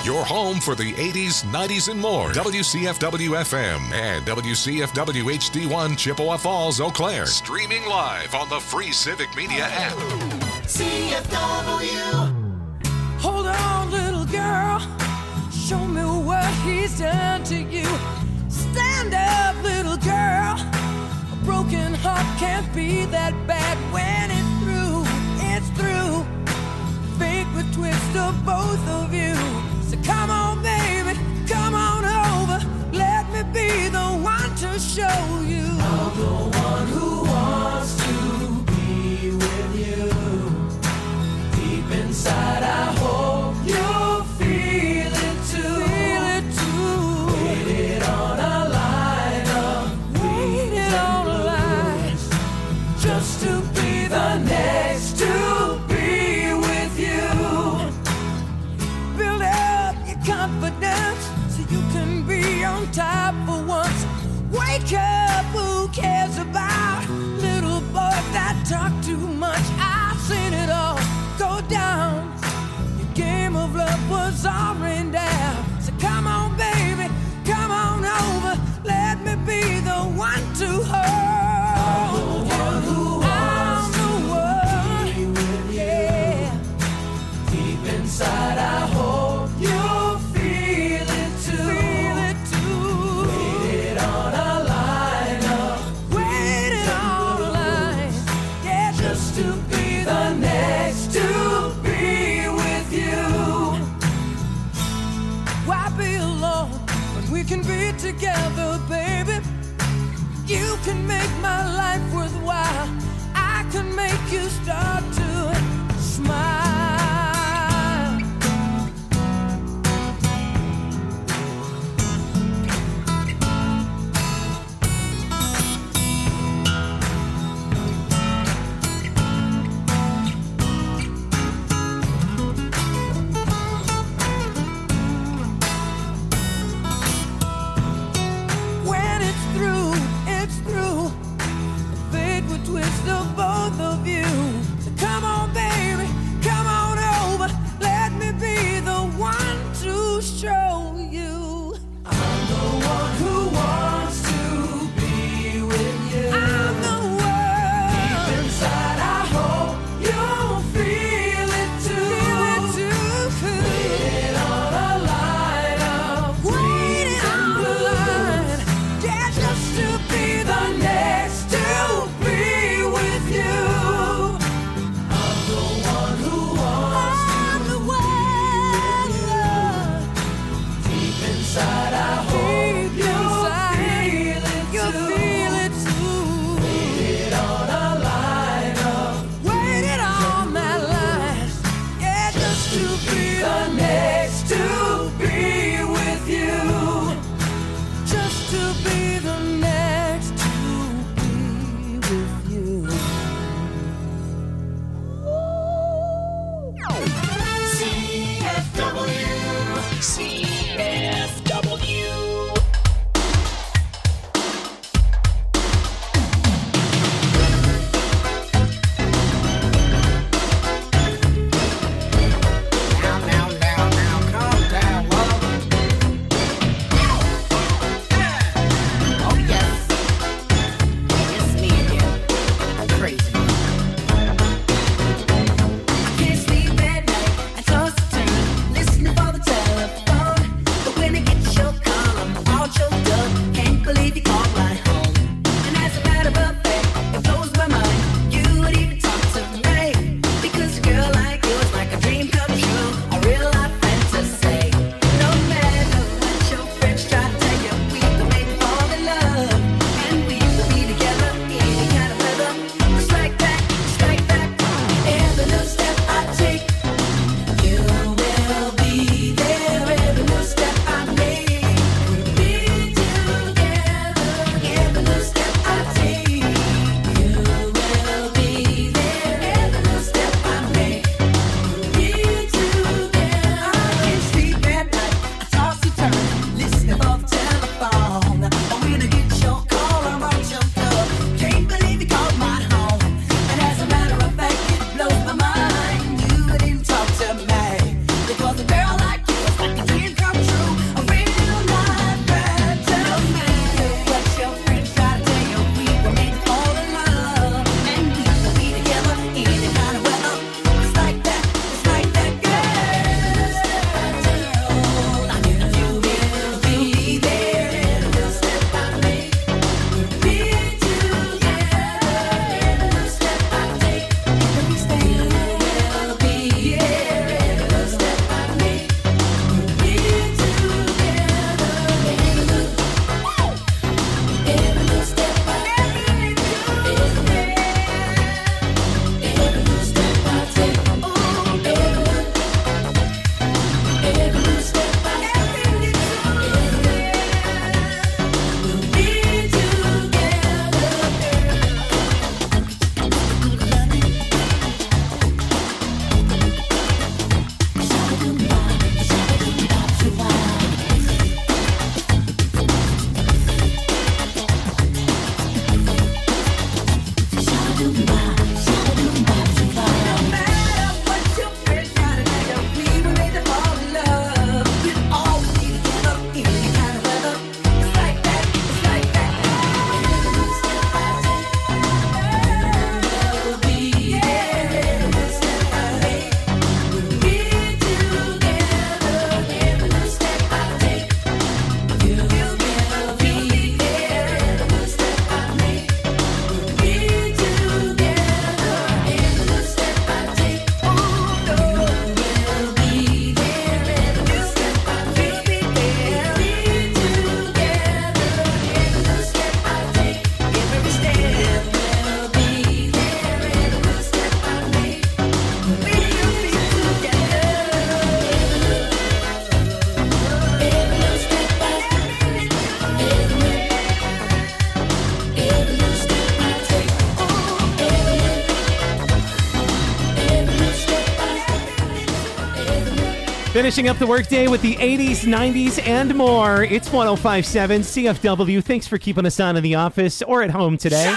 Your home for the 80s, 90s, and more. WCFW-FM and WCFW HD1 Chippewa Falls, Eau Claire. Streaming live on the free Civic Media app. CFW. Hold on, little girl. Show me what he's done to you. Stand up, little girl. A broken heart can't be that bad when it's through. It's through. Fate would twist of both of you. So come on, baby, come on over. Let me be the one to show you. I'm the one who wants to be with you. Deep inside, I hope you'll feel it too. Feel it too. Waited on a line of waited on a line just to be the next to be with you. Build up your confidence so you can be on top for once. Wake up, who cares about little boys that talk too much? I've seen it all go down. Your game of love was all rained down. So come on, baby, come on over. Let me be the one to hold you. I'm the one, yeah. Deep inside, I hope you'll feel it too. Feel it too. Waited on a line up. Waited on a line, yeah, just to be the next to be with you. Why be alone when we can be together, baby? You can make my life worthwhile. I can make you start to smile. When it's through, it's through. Fate would twist of both of you. So come Finishing up the workday with the 80s, 90s, and more. It's 105.7 CFW. Thanks for keeping us on in the office or at home today.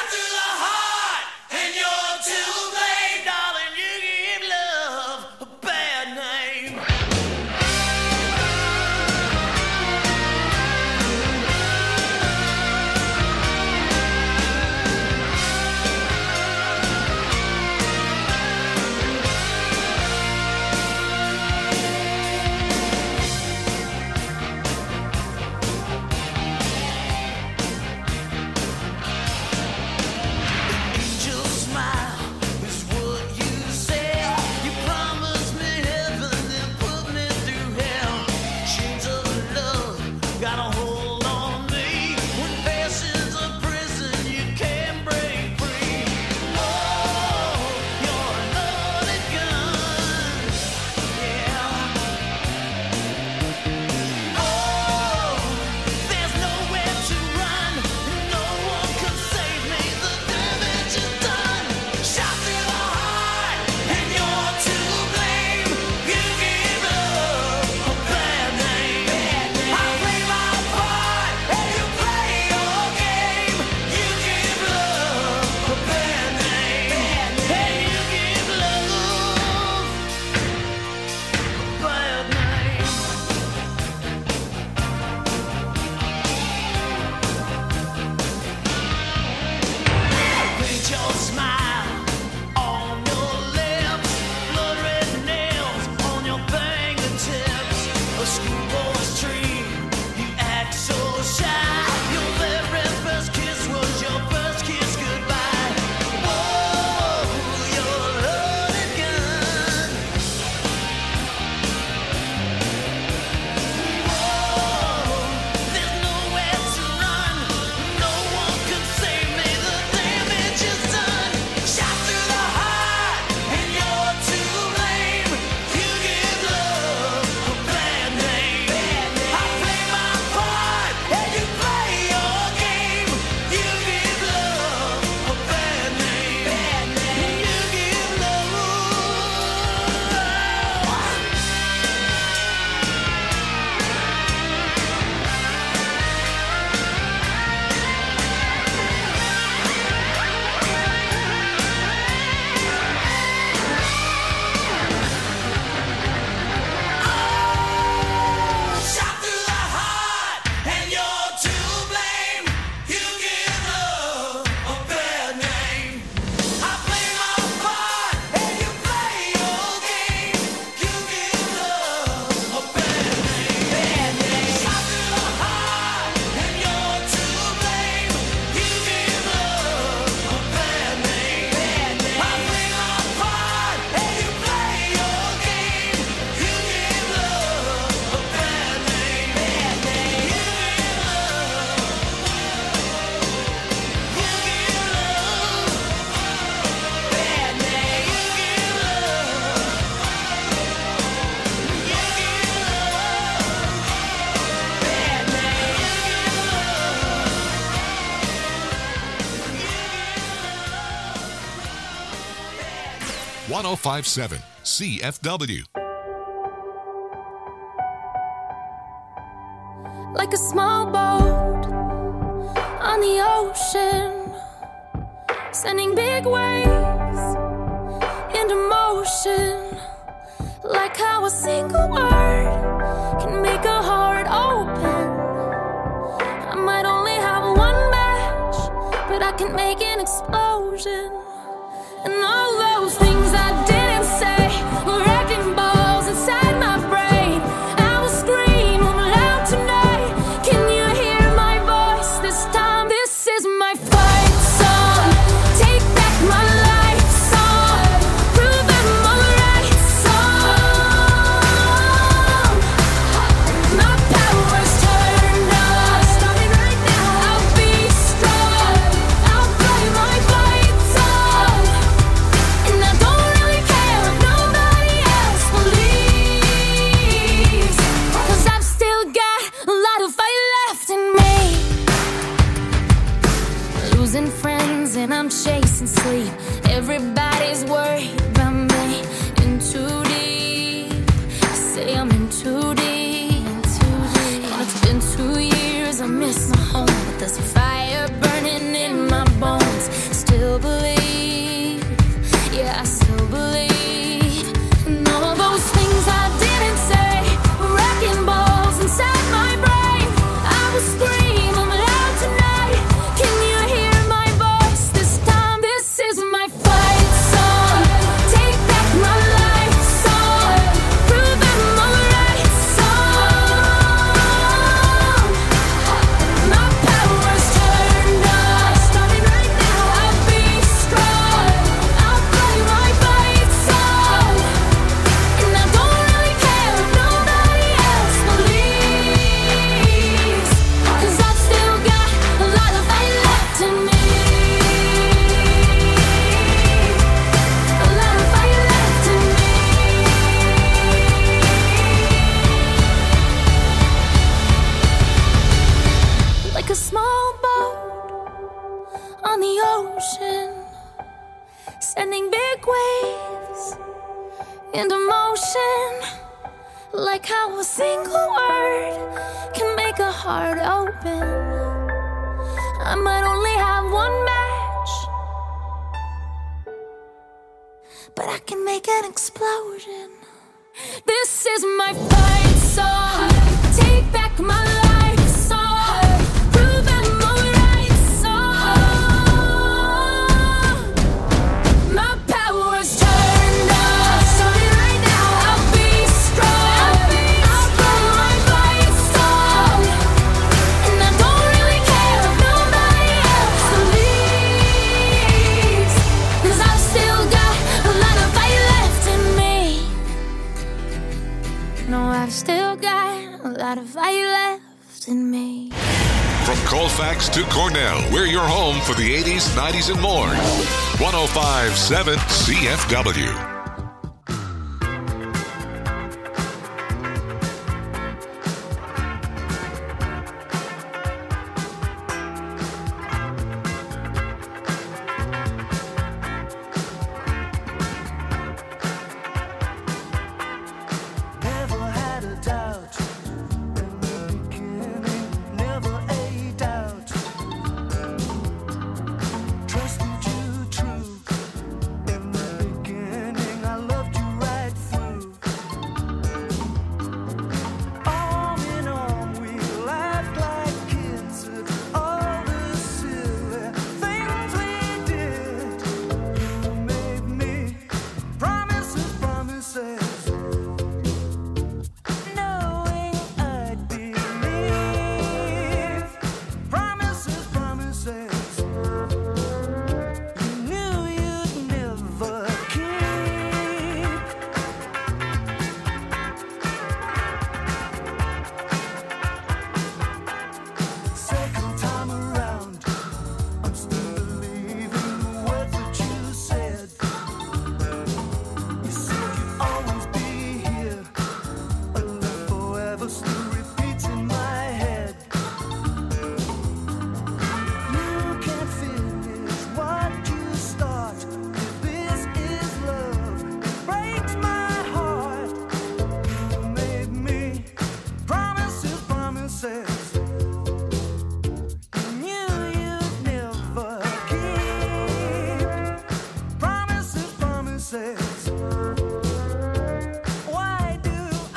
.105.7 CFW. Like a small boat on the ocean, sending big waves into motion. Like how a single word can make a heart open. I might only have one match, but I can make an explosion. And all those things I didn't say were wrecking balls inside my brain. I will scream loud tonight. Can you hear my voice this time? This is my fight song. Take back my life song. Prove I'm alright song. My power's turned on. Starting right now. I'll be strong. I'll play my fight song. And I don't really care if nobody else believes, 'cause I've still got a lot of fight left in me. Losing friends and I'm chasing sleep. Everybody's worried about me. In too deep. I say I'm in into motion. Like how a single word can make a heart open. I might only have one match, but I can make an explosion. This is my fight song. Take back my life song. Prove I'm alright song. My power's turned up. Starting right now. I'll be strong. I'll play my fight song. And I don't really care if nobody else believes. 'Cause I've still got a lot of fight left in me. No, I've still got a lot of fight left in me. From Colfax to Cornell, we're your home for the 80s, 90s, and more. 105.7 CFW. Never had a doubt in the beginning, never a doubt. Trusted you true in the beginning, I loved you right through. Arm in arm, we laughed like kids at all the silly things we did. You made me promises, promises. Knowing I'd believe promises, promises. You knew you'd never keep. Second time around, I'm still believing the words that you said. You said you'd always be here. A love forever still repeats in my head. You can't finish what you start. If this is love, it breaks my heart. You made me promises, promises. You knew you'd never keep. Promises, promises. Why do I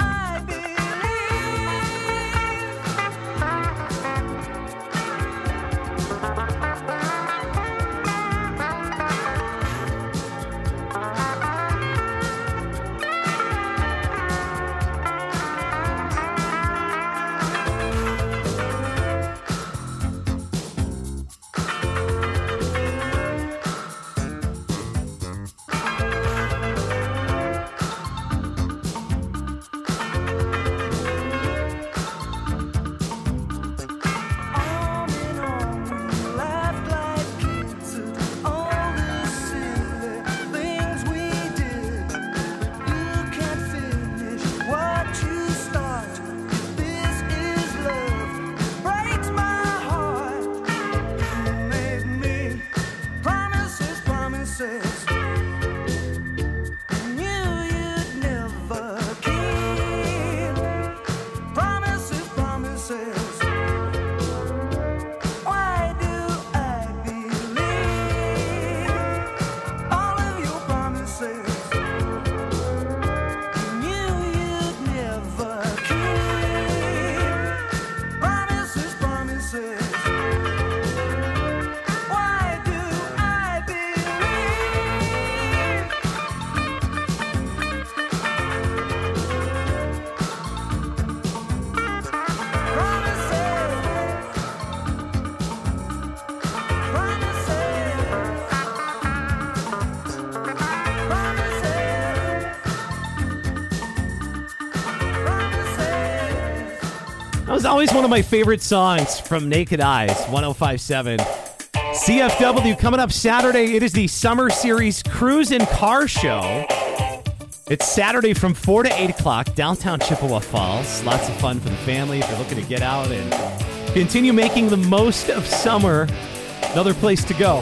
Arm in arm, we laughed like kids at all the silly things we did. You can't finish what you start. If this is love, it breaks my heart. You made me promises, promises. You knew you'd never keep. Promises, promises. Why do I believe all of your promises? You knew you'd never keep. Promises, promises. Why do I believe? That was always one of my favorite songs from Naked Eyes, 105.7. CFW coming up Saturday. It is the Summer Series Cruise and Car Show. It's Saturday from 4 to 8 o'clock, downtown Chippewa Falls. Lots of fun for the family if you're looking to get out and continue making the most of summer. Another place to go.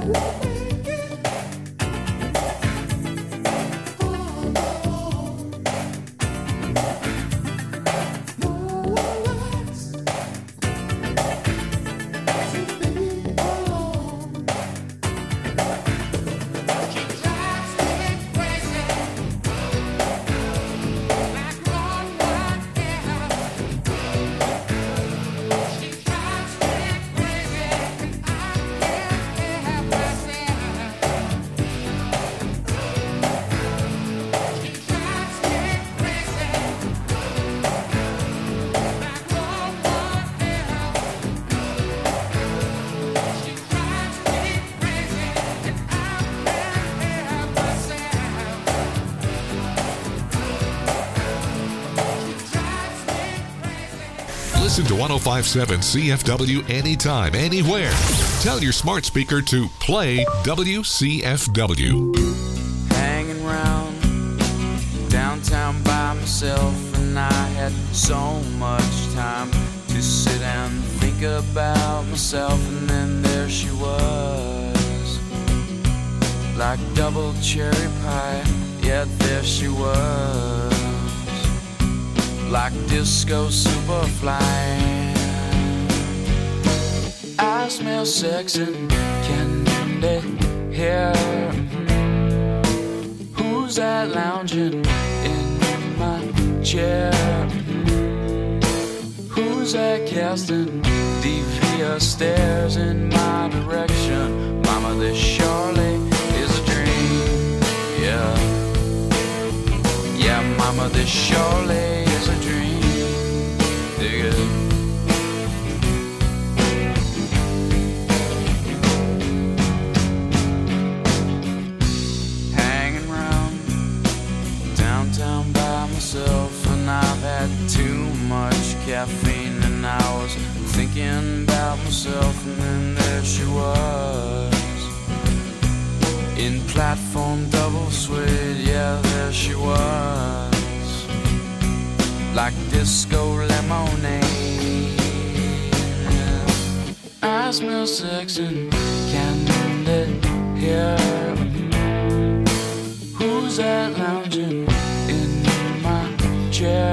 Listen to 1057 CFW anytime, anywhere. Tell your smart speaker to play WCFW. Hanging round downtown by myself, and I had so much time to sit and think about myself, and then there she was, like double cherry pie, yet there she was, like disco superfly. I smell sex and candy here. Who's that lounging in my chair? Who's that casting devious stares in my direction? Mama, this surely is a dream. Yeah, yeah, mama, this surely is a dream. Dig it. Hanging around downtown by myself, and I've had too much caffeine, and I was thinking about myself, and then there she was, in platform double suede. Yeah, there she was, like disco lemonade. I smell sex and candy here. Who's that lounging in my chair?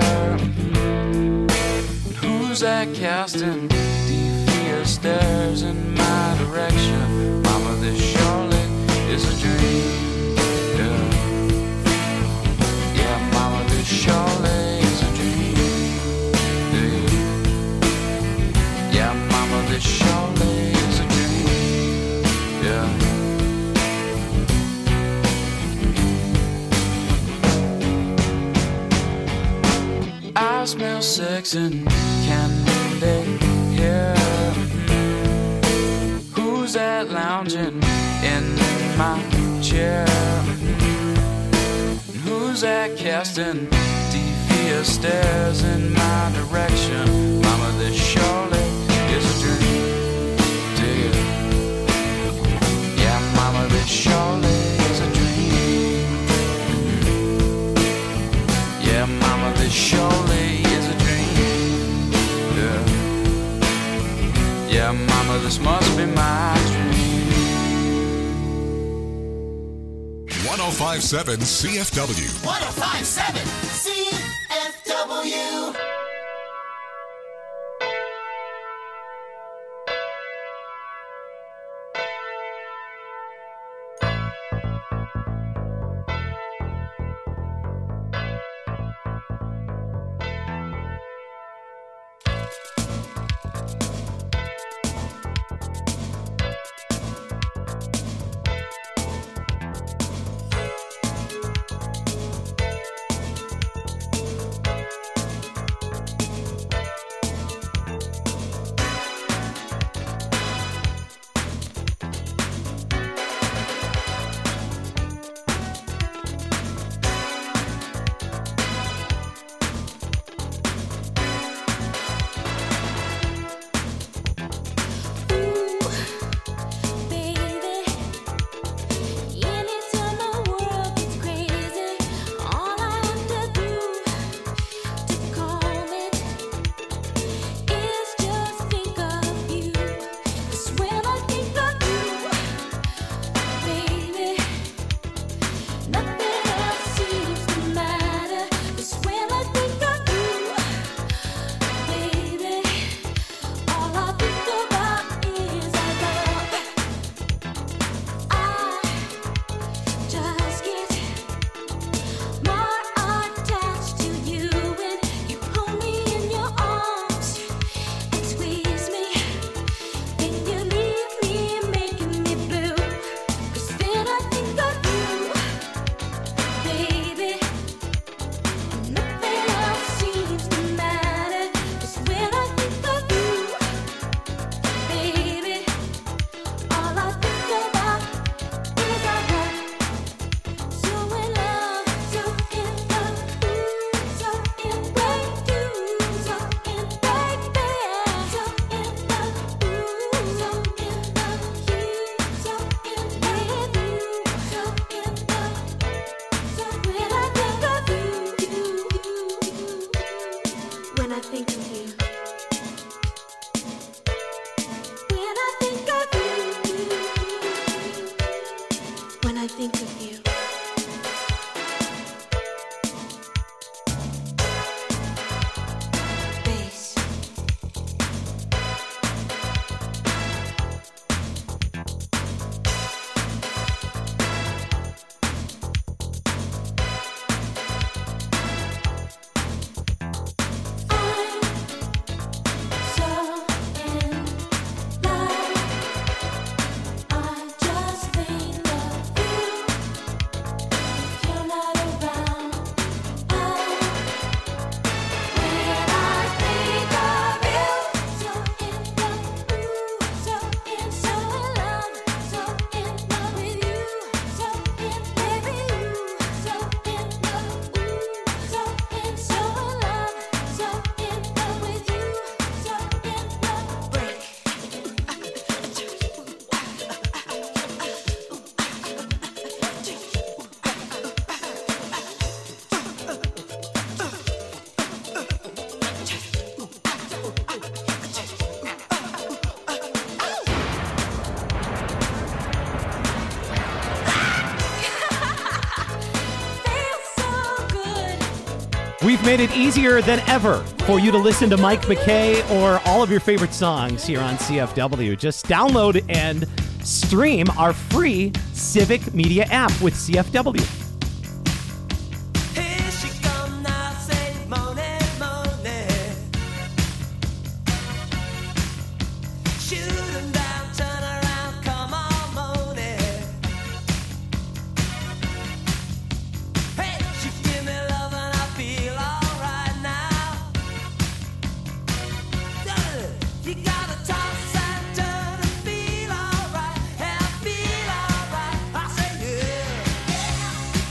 Who's that casting devious stares in my direction? Mama, this surely is a dream. Yeah, yeah, mama, this surely is a dream. Yeah, yeah, mama, this surely is a dream. Yeah. I smell sex and candy here. Who's that lounging in my chair? Who's that casting devious stares in my direction? Mama, this surely is a dream. Dig it. Yeah, mama, this surely is a dream. Yeah, mama, this surely is a dream. Yeah, yeah, mama, this must be my dream. 1057 CFW. 1057 CFW. I think of you. Bass. We've made it easier than ever for you to listen to Mike McKay or all of your favorite songs here on CFW. Just download and stream our free Civic Media app with CFW. Here she come now, say money, money. Shoot 'em down, turn around, come on, money. Hey, she give me love and I feel alright now. You gotta toss and turn and feel alright, and feel alright. I say yeah.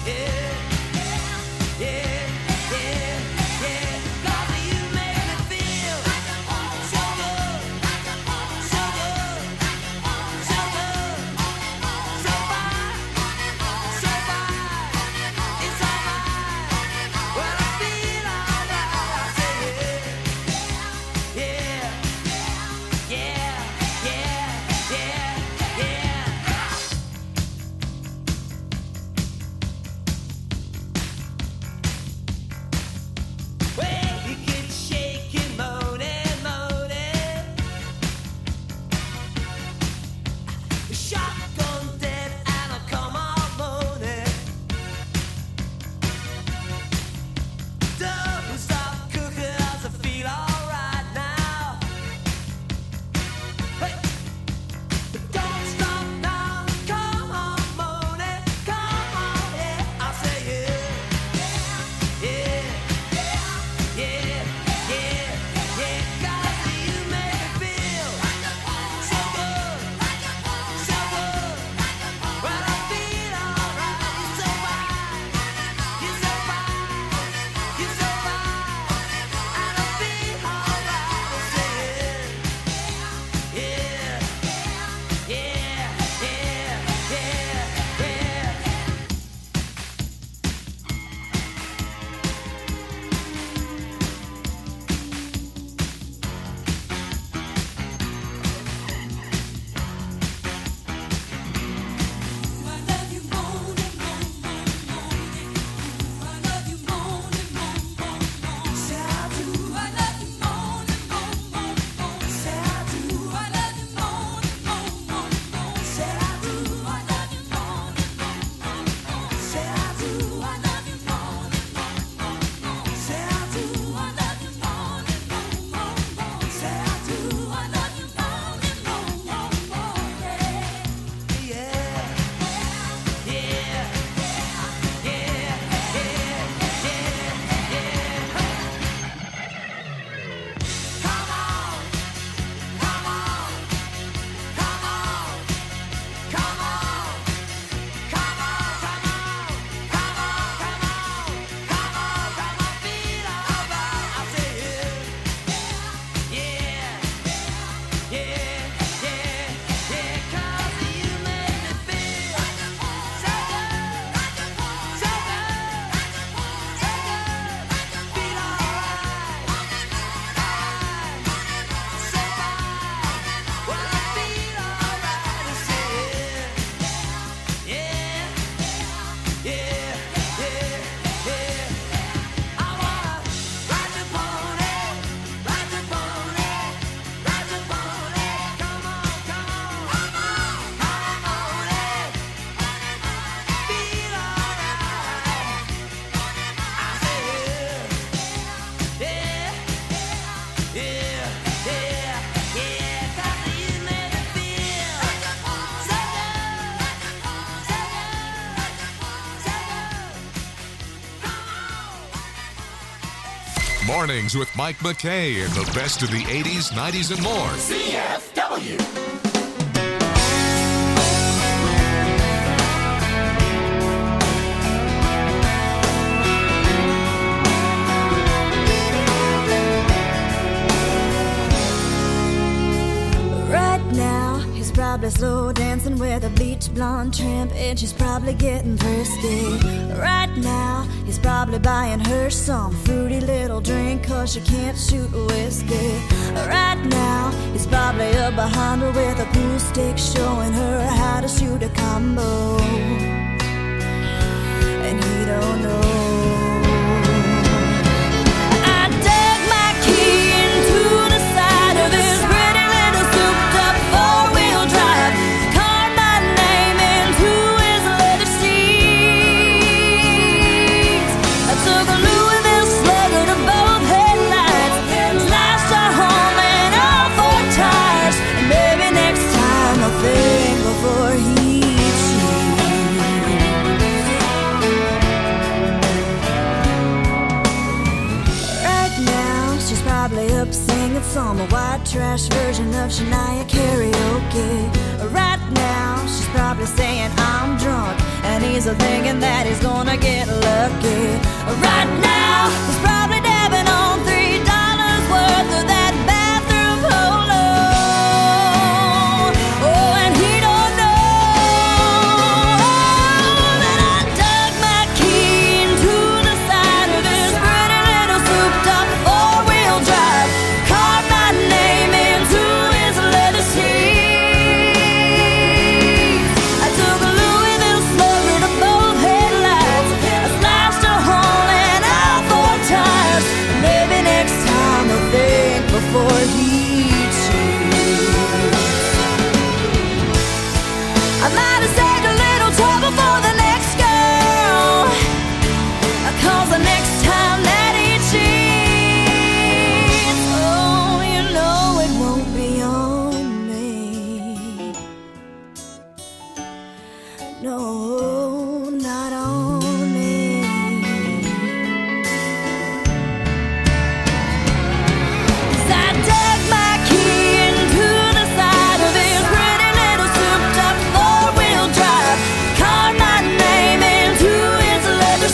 Mornings with Mike McKay and the best of the 80s, 90s, and more. CFW. Right now, he's probably slow dancing with a bleach blonde tramp, and she's probably getting thirsty. Right now, he's probably buying her some fruity little drink, cause she can't shoot whiskey. Right now, he's probably up behind her with a pool stick, showing her how to shoot a combo. And he don't know. I dug my key into the side of his pretty little souped-up four-wheel drive, carved my name into his leather seats. I took a Louisville Slugger to both headlights, slashed a home and all four tires. And maybe next time I'll think before he up singing some white trash version of Shania karaoke. Right now, she's probably saying I'm drunk, and he's thinking that he's gonna get lucky. Right now, he's probably dabbing on $3 worth of that bathroom polo. Oh, and he don't know that I dug my key into the side of his pretty little souped-up four-wheel drive, carved my name into his leather seats. I took a Louisville Slugger to both headlights, I slashed a hole in all four tires. Maybe next time I'll think before he cheats. I might have saved a little trouble for the next girl, cause the next time that he cheats, oh, you know it won't be on me. No, not on me. 'Cause I dug my key into the side of his pretty little souped-up four-wheel drive, carved my name into his leather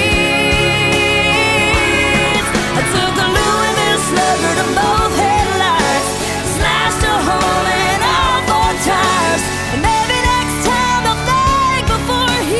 seats. I took a Louisville Slugger to both headlights, slashed a hole in all four tires. And maybe next time I'll think before he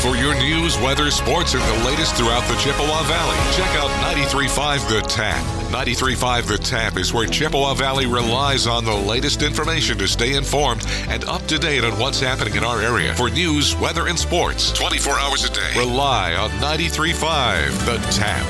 For your news, weather, sports, and the latest throughout the Chippewa Valley, check out 93.5 The Tap. 93.5 The Tap is where Chippewa Valley relies on the latest information to stay informed and up to date on what's happening in our area. For news, weather, and sports, 24 hours a day, rely on 93.5 The Tap.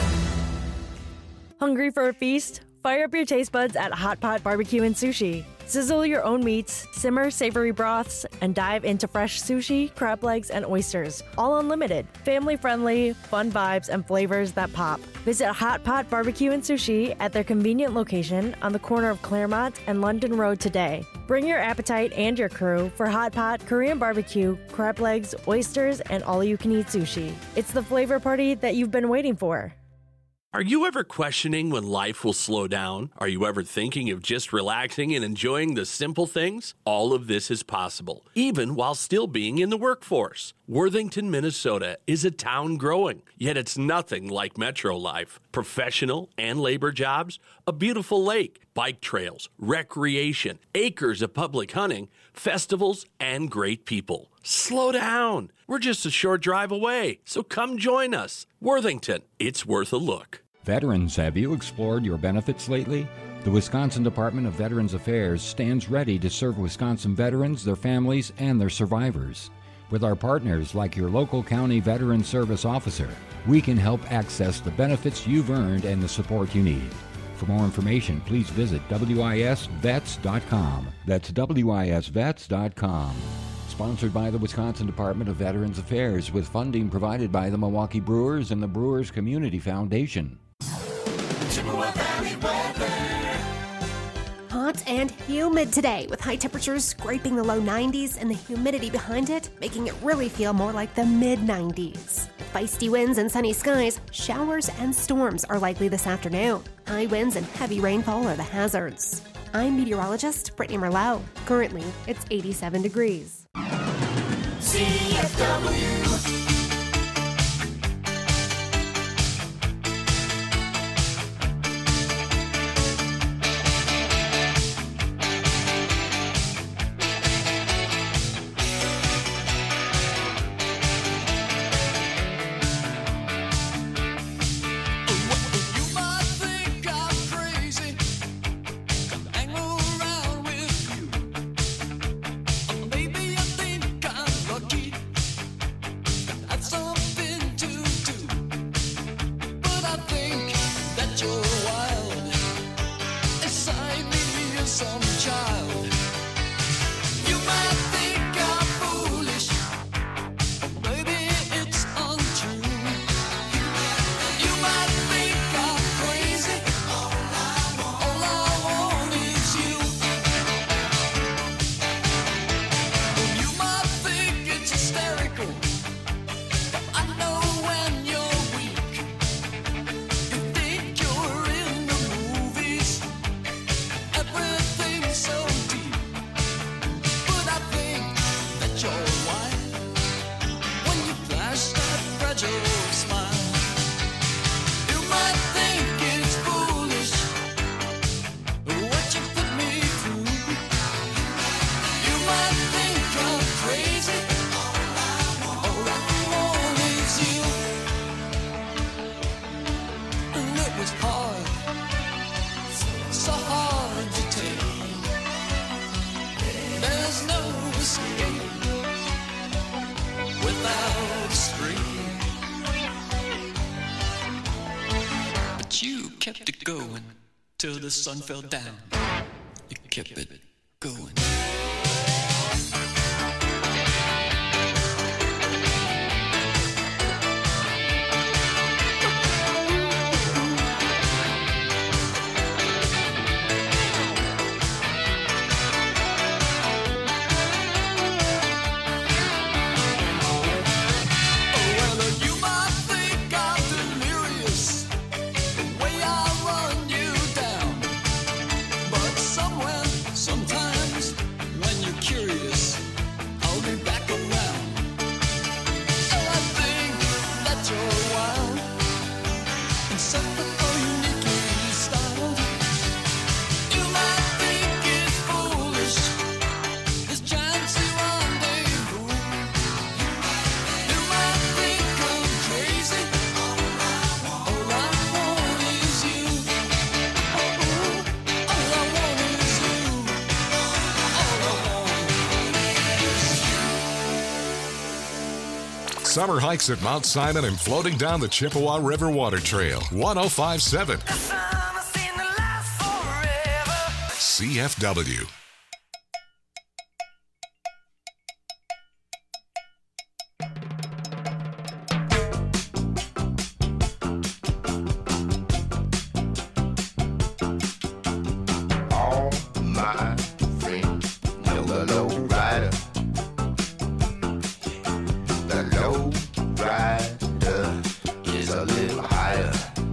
Hungry for a feast? Fire up your taste buds at Hot Pot Barbecue and Sushi. Sizzle your own meats, simmer savory broths, and dive into fresh sushi, crab legs, and oysters. All unlimited. Family-friendly, fun vibes, and flavors that pop. Visit Hot Pot Barbecue and Sushi at their convenient location on the corner of Claremont and London Road today. Bring your appetite and your crew for Hot Pot, Korean barbecue, crab legs, oysters, and all-you-can-eat sushi. It's the flavor party that you've been waiting for. Are you ever questioning when life will slow down? Are you ever thinking of just relaxing and enjoying the simple things? All of this is possible, even while still being in the workforce. Worthington, Minnesota is a town growing, yet it's nothing like metro life. Professional and labor jobs, a beautiful lake, bike trails, recreation, acres of public hunting, festivals, and great people. Slow down. We're just a short drive away, so come join us. Worthington, it's worth a look. Veterans, have you explored your benefits lately? The Wisconsin Department of Veterans Affairs stands ready to serve Wisconsin veterans, their families, and their survivors. With our partners like your local county veteran service officer, we can help access the benefits you've earned and the support you need. For more information, please visit wisvets.com. That's wisvets.com. Sponsored by the Wisconsin Department of Veterans Affairs with funding provided by the Milwaukee Brewers and the Brewers Community Foundation. Chippewa Valley weather. Hot and humid today with high temperatures scraping the low 90s and the humidity behind it making it really feel more like the mid-90s. Feisty winds and sunny skies, showers and storms are likely this afternoon. High winds and heavy rainfall are the hazards. I'm meteorologist Brittany Merlot. Currently, it's 87 degrees. CFW. Kept it going till the sun fell down. You kept it going. Sometimes summer hikes at Mount Simon and floating down the Chippewa River Water Trail. 105.7 CFW. All my friends know the low rider. The low rider is a little higher.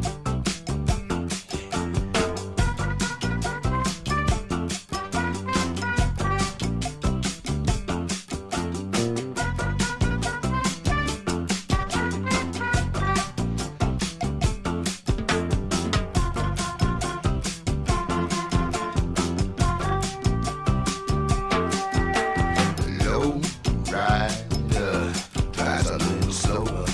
Low rider drives a little slower.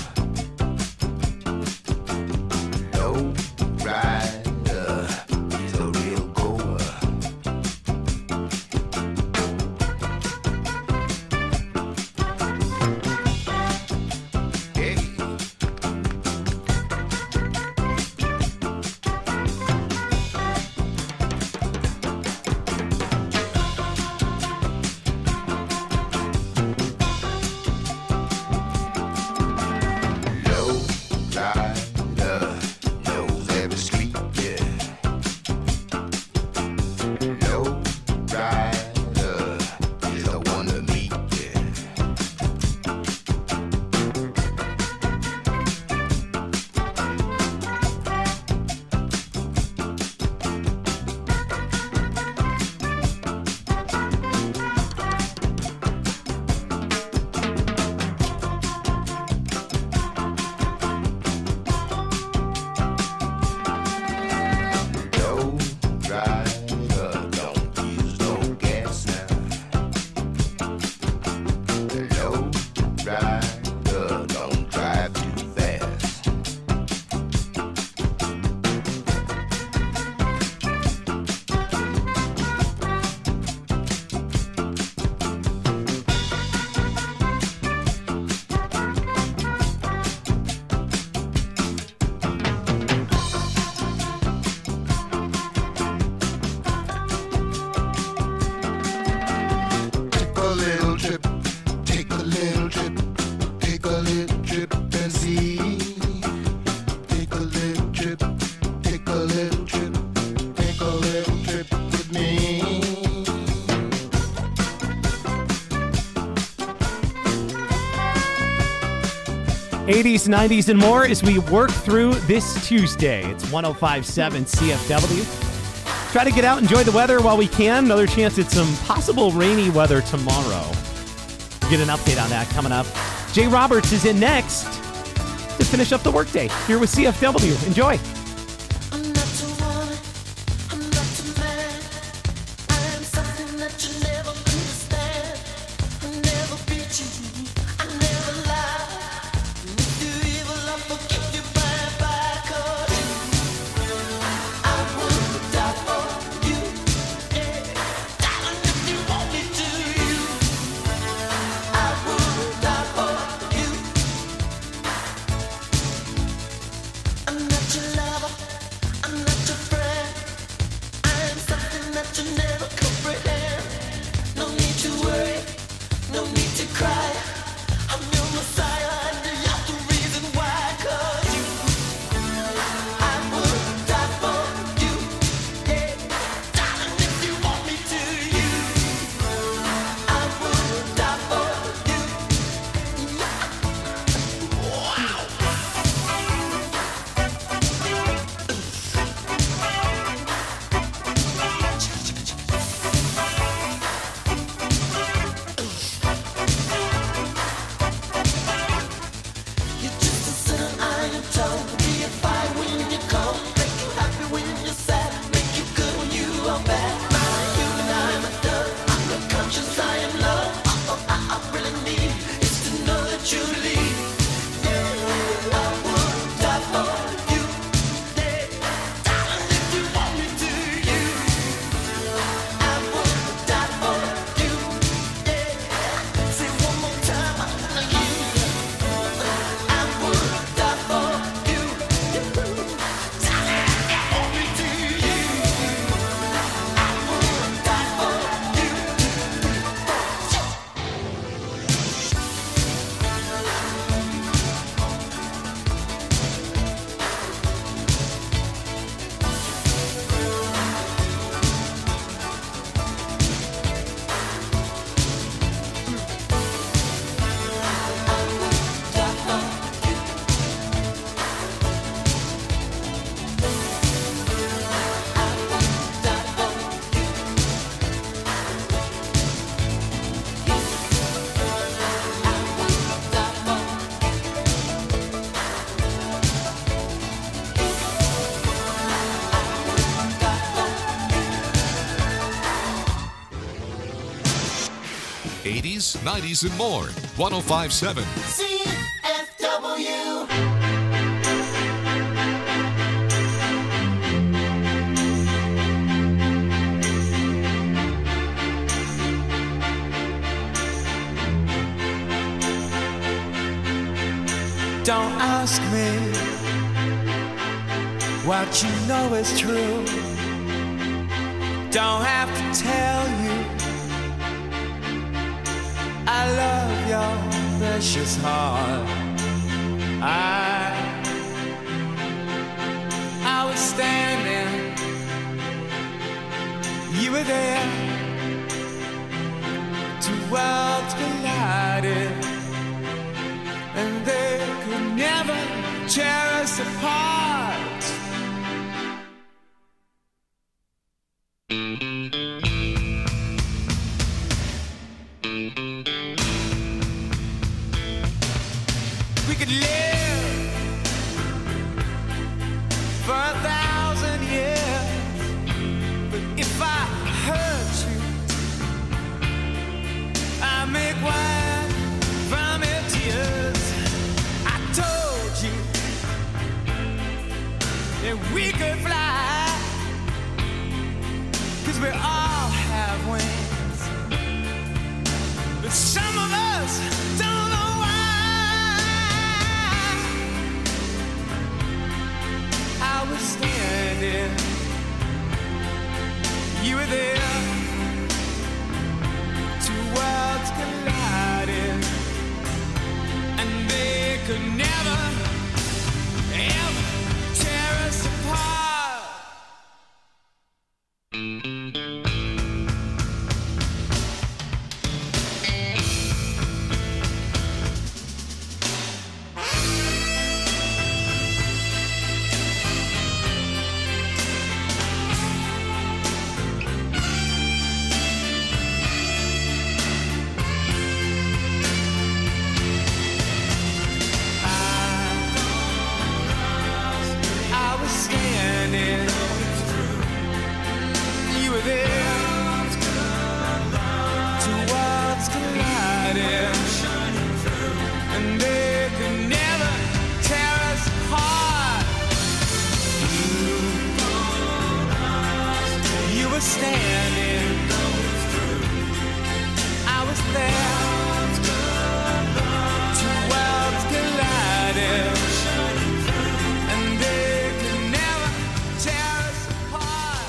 Low rider is a real goer. Hey. Low rider knows every street, yeah. Low rider is the one to meet, yeah. Low rider don't use no gas now. Low rider don't drive too fast. Take a little trip, take a little trip, take a little trip and see. Take a little trip, take a little trip, take a little trip with me. 80s, 90s, and more as we work through this Tuesday. It's 105.7 CFW. Try to get out, enjoy the weather while we can. Another chance at some possible rainy weather tomorrow. Get an update on that coming up. Jay Roberts is in next to finish up the workday here with CFW. Enjoy. I'm not your woman, I'm not your man. I am something that you never understand. I never beat you, I never lie. If you're evil, I forgive you bye. 'Cause I would die for you. Yeah. Darling, if you want me to, I would die for you. I'm not your lover. 80s, 90s, and more. 105.7. CFW. Don't ask me what you know is true. Don't have to tell you I love your precious heart. I was standing, you were there. Two worlds collided, and they could never tear us apart. We could live for 1,000 years, but if I hurt you, I make wine from your tears. I told you that we could fly, 'cause we all have wings, but some of us don't know why. I was standing, you were there. Two worlds collided, and they could never, ever tear us apart. I was standing, you were there. Two worlds collided, and they could never tear us apart. You were standing, I was there. Two worlds collided, and they could never tear us apart.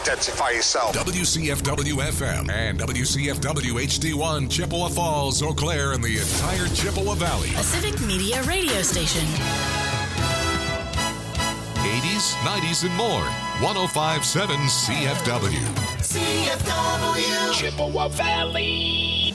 identify yourself. WCFW FM and WCFW HD1, Chippewa Falls, Eau Claire, and the entire Chippewa Valley. A Civic Media radio station. 80s, 90s, and more. 105.7 CFW. CFW. Chippewa Valley.